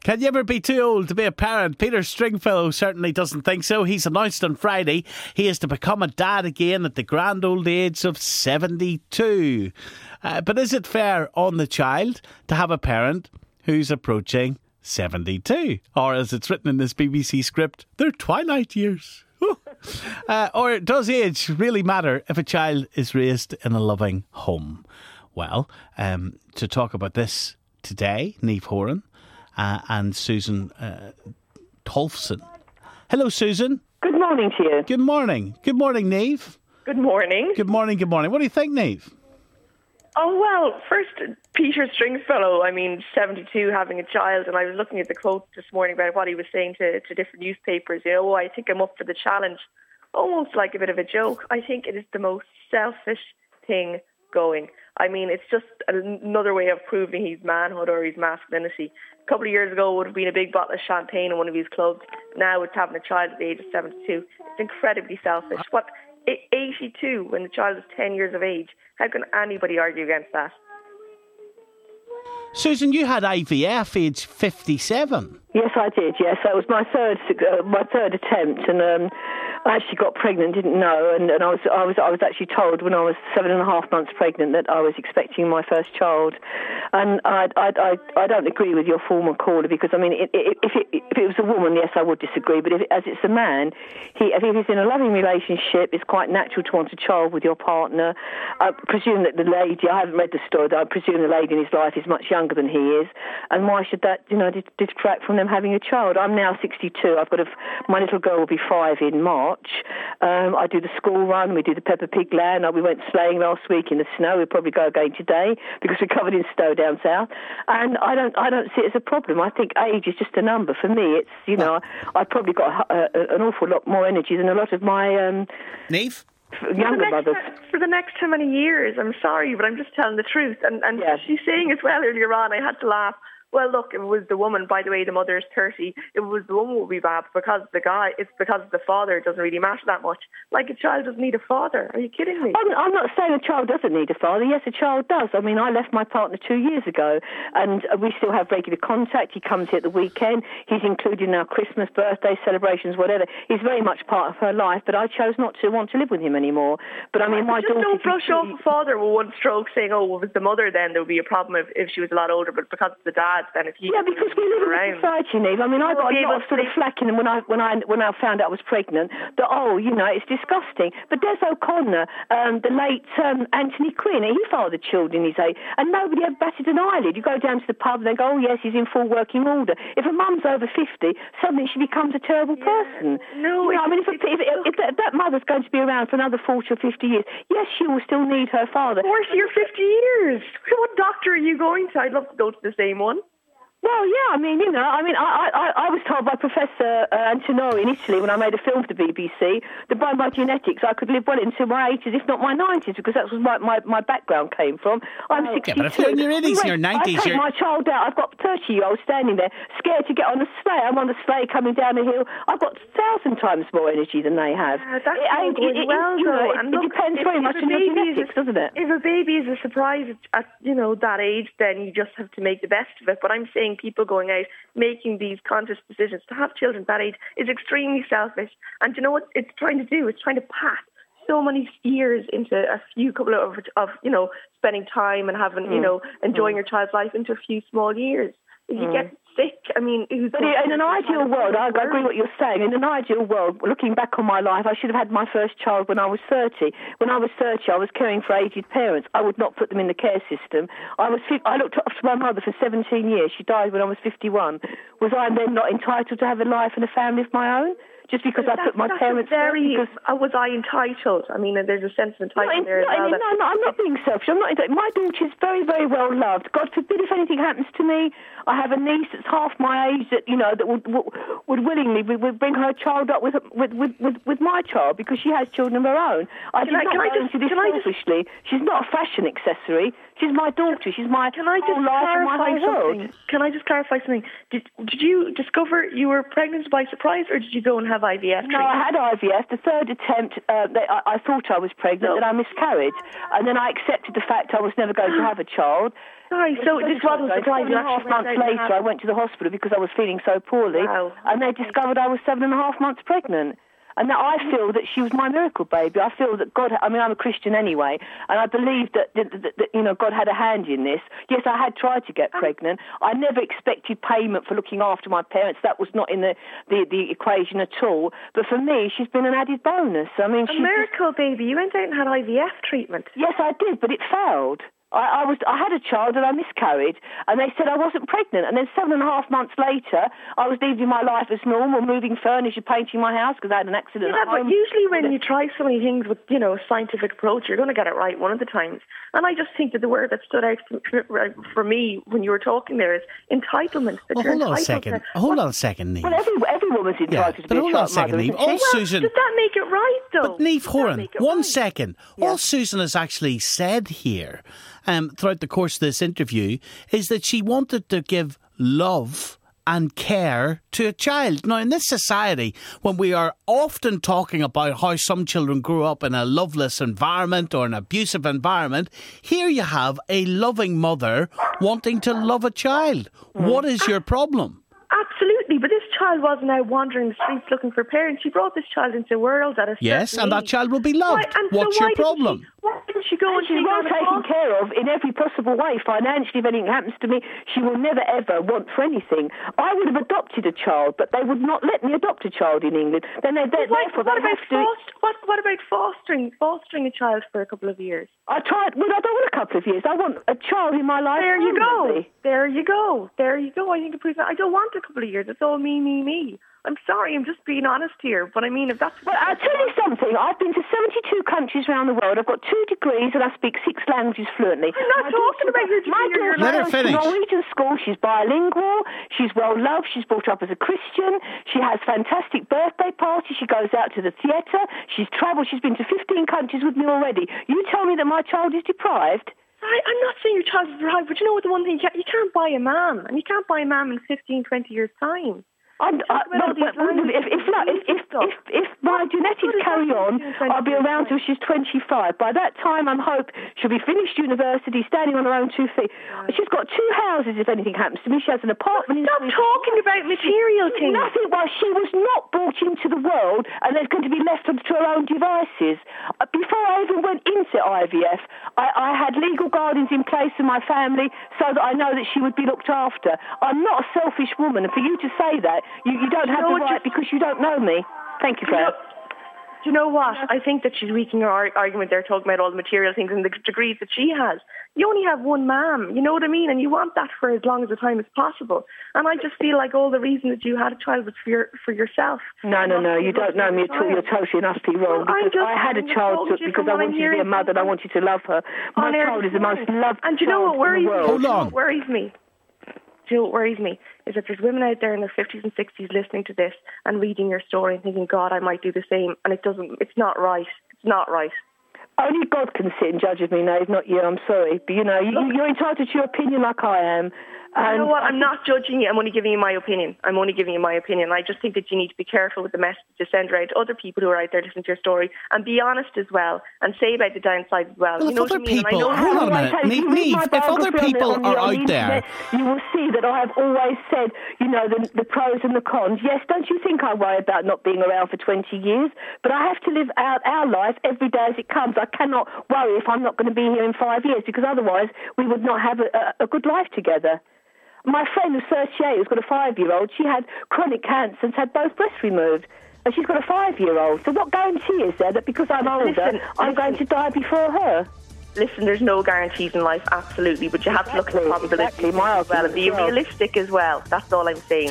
Can you ever be too old to be a parent? Peter Stringfellow certainly doesn't think so. He's announced on Friday he is to become a dad again at the grand old age of 72. But is it fair on the child to have a parent who's approaching 72? Or as it's written in this BBC script, they're twilight years. Or does age really matter if a child is raised in a loving home? Well, to talk about this today, Niamh Horan and Susan Tolfson. Hello, Susan. Good morning to you. Good morning. Good morning, Niamh. Good morning. Good morning, good morning. What do you think, Niamh? Oh, well, first, Peter Stringfellow, 72, having a child, and I was looking at the quote this morning about what he was saying to different newspapers. I think I'm up for the challenge. Almost like a bit of a joke. I think it is the most selfish thing going. It's just another way of proving his manhood or his masculinity. A couple of years ago, it would have been a big bottle of champagne in one of his clubs. Now it's having a child at the age of 72. It's incredibly selfish. What, 82 when the child is 10 years of age? How can anybody argue against that? Susan, you had IVF age 57. Yes, I did. Yes, that was my third attempt, and I actually got pregnant, didn't know, and I was actually told when I was 7.5 months pregnant that I was expecting my first child, and I don't agree with your former caller because if it was a woman, yes, I would disagree, but as it's a man, if he's in a loving relationship, it's quite natural to want a child with your partner. I presume that the lady, I haven't read the story, I presume the lady in his life is much younger than he is, and why should that distract from them having a child? I'm now 62. My little girl will be 5 in March. I do the school run. We do the Peppa Pig land. We went sleighing last week in the snow. We'll probably go again today because we're covered in snow down south. And I don't see it as a problem. I think age is just a number. For me, it's I've probably got an awful lot more energy than a lot of my Niamh? younger mothers. For the next how many years? I'm sorry, but I'm just telling the truth. And yes. She's saying as well earlier on, I had to laugh. Well, look, if it was the woman, by the way, the mother is 30, if it was the woman would be bad because the guy, it's because the father, it doesn't really matter that much. Like a child doesn't need a father. Are you kidding me? I'm not saying a child doesn't need a father. Yes, a child does. I left my partner 2 years ago and we still have regular contact. He comes here at the weekend. He's included in our Christmas, birthday celebrations, whatever. He's very much part of her life, but I chose not to want to live with him anymore. But my daughter... Don't brush off a father with one stroke saying, oh, well, if it was the mother then there would be a problem if she was a lot older, but because it's the dad, then if he... Yeah, because we live in a society, Niamh. I got a lot of sort of flack in when I found out I was pregnant that, it's disgusting. But Des O'Connor, the late Anthony Quinn, he fathered children his age, and nobody ever batted an eyelid. You go down to the pub and they go, oh, yes, he's in full working order. If a mum's over 50, suddenly she becomes a terrible person. No, if that mother's going to be around for another 40 or 50 years, yes, she will still need her father. 40 or 50 years? What doctor are you going to? I'd love to go to the same one. Well, yeah, I was told by Professor Antonori in Italy when I made a film for the BBC that by my genetics I could live well into my 80s, if not my 90s, because that's where my background came from. I'm 62. Yeah, but if you're in your 80s and your 90s... I take my child out. I've got 30-year-olds standing there scared to get on the sleigh. I'm on the sleigh coming down the hill. I've got 1,000 times more energy than they have. That's it depends very much on your genetics, doesn't it? If a baby is a surprise at that age, then you just have to make the best of it. But I'm saying people going out making these conscious decisions to have children that age is extremely selfish. And you know what it's trying to do? It's trying to pack so many years into a few couple of spending time and having enjoying your child's life into a few small years. If you get sick, but in an ideal world, I agree with what you're saying. In an ideal world, looking back on my life, I should have had my first child when I was 30. When I was 30, I was caring for aged parents. I would not put them in the care system. I looked after my mother for 17 years. She died when I was 51. Was I then not entitled to have a life and a family of my own? Just because I put my parents first? Was I entitled? There's a sense of entitlement there as well. No, I'm not being selfish. I'm not. My daughter is very, very well loved. God forbid if anything happens to me. I have a niece that's half my age that that would willingly would bring her child up with my child because she has children of her own. I did not go into this selfishly. She's not a fashion accessory. She's my daughter. She's my whole life and my whole world. Can I just clarify something? Did you discover you were pregnant by surprise, or did you go and have have IVF treatment? No, I had IVF. The third attempt, I thought I was pregnant, and I miscarried. And then I accepted the fact I was never going to have a child. Sorry, so this wasn't surprising. 7.5 months later, I went to the hospital because I was feeling so poorly, and they discovered I was 7.5 months pregnant. And now I feel that she was my miracle baby. I feel that God, I'm a Christian anyway, and I believe that God had a hand in this. Yes, I had tried to get pregnant. I never expected payment for looking after my parents. That was not in the equation at all. But for me, she's been an added bonus. I mean, a miracle baby. You went out and had IVF treatment. Yes, I did, but it failed. I had a child and I miscarried, and they said I wasn't pregnant. And then 7.5 months later, I was living my life as normal, moving furniture, painting my house because I had an accident at home. But usually when you try so many things with, a scientific approach, you're going to get it right one of the times. And I just think that the word that stood out for me when you were talking there is entitlement. Hold on a second. Hold on a second, Niamh. Well, every woman's entitled to be a hold on a second, Niamh. Susan, does that make it right, though? But Niamh Horan, one second. Yeah. All Susan has actually said here throughout the course of this interview is that she wanted to give love and care to a child. Now, in this society, when we are often talking about how some children grew up in a loveless environment or an abusive environment, here you have a loving mother wanting to love a child. What is your problem? Absolutely, but this child wasn't out wandering the streets looking for parents. She brought this child into the world at a Yes, and that age. child will be loved. What's your problem? Why didn't she go and she's well taken care of in every possible way. Financially, if anything happens to me, she will never ever want for anything. I would have adopted a child, but they would not let me adopt a child in England. Then what about fostering a child for a couple of years? I tried. Well, I don't want a couple of years. I want a child in my life. There you go. There you go. I think I don't want a couple of years. It's all me. I'm sorry, I'm just being honest here. But I mean, if that's... Well, I'll tell you something. I've been to 72 countries around the world. I've got 2 degrees and I speak 6 languages fluently. I'm not talking about your degree. My daughter Let her finish. Norwegian school. She's bilingual. She's well loved. She's brought up as a Christian. She has fantastic birthday parties. She goes out to the theatre. She's travelled. She's been to 15 countries with me already. You tell me that my child is deprived? I'm not saying your child is deprived, but you know what, the one thing, you can't buy a man. And you can't buy a man in 15, 20 years' time. If my genetics carry on, I'll be around till she's 25. By that time, I hope she'll be finished university, standing on her own 2 feet. She's got 2 houses if anything happens to me. She has an apartment. Stop talking about material things. Nothing. Well, she was not brought into the world and there's going to be left to her own devices. Before I even went into IVF, I had legal guardians in place in my family so that I know that she would be looked after. I'm not a selfish woman, and for you to say that, you don't have the right because you don't know me. Thank you, Claire. Do you know what? I think that she's weakening her argument there, talking about all the material things and the degrees that she has. You only have one ma'am, you know what I mean? And you want that for as long as the time as possible. And I just feel like all the reason that you had a child was for yourself. No, you don't know me at all. You're totally and utterly wrong. Because I had a child because I wanted to be a mother and I wanted to love her. My child is the most loved child in the world. Hold on. What worries me? Do you know what worries me is that there's women out there in their 50s and 60s listening to this and reading your story and thinking, God, I might do the same. And it's not right. It's not right. Only God can sit and judge of me, Niamh, not you. I'm sorry. But, you're entitled to your opinion like I am. And you know what? I'm not judging you. I'm only giving you my opinion. I just think that you need to be careful with the message you send around to other people who are out there listening to your story and be honest as well and say about the downside as well. Well, if other people... Hold on a minute. Niamh, if other people are out there... You will see that I have always said, the pros and the cons. Yes, don't you think I worry about not being around for 20 years? But I have to live out our life every day as it comes. I cannot worry if I'm not going to be here in 5 years because otherwise we would not have a good life together. My friend who's 38, who's got a 5-year-old, she had chronic cancer and had both breasts removed. And she's got a 5-year-old. So what guarantee is there that because I'm older, I'm going to die before her? Listen, there's no guarantees in life, absolutely, but you have to look at the probability as well and be realistic as well. That's all I'm saying.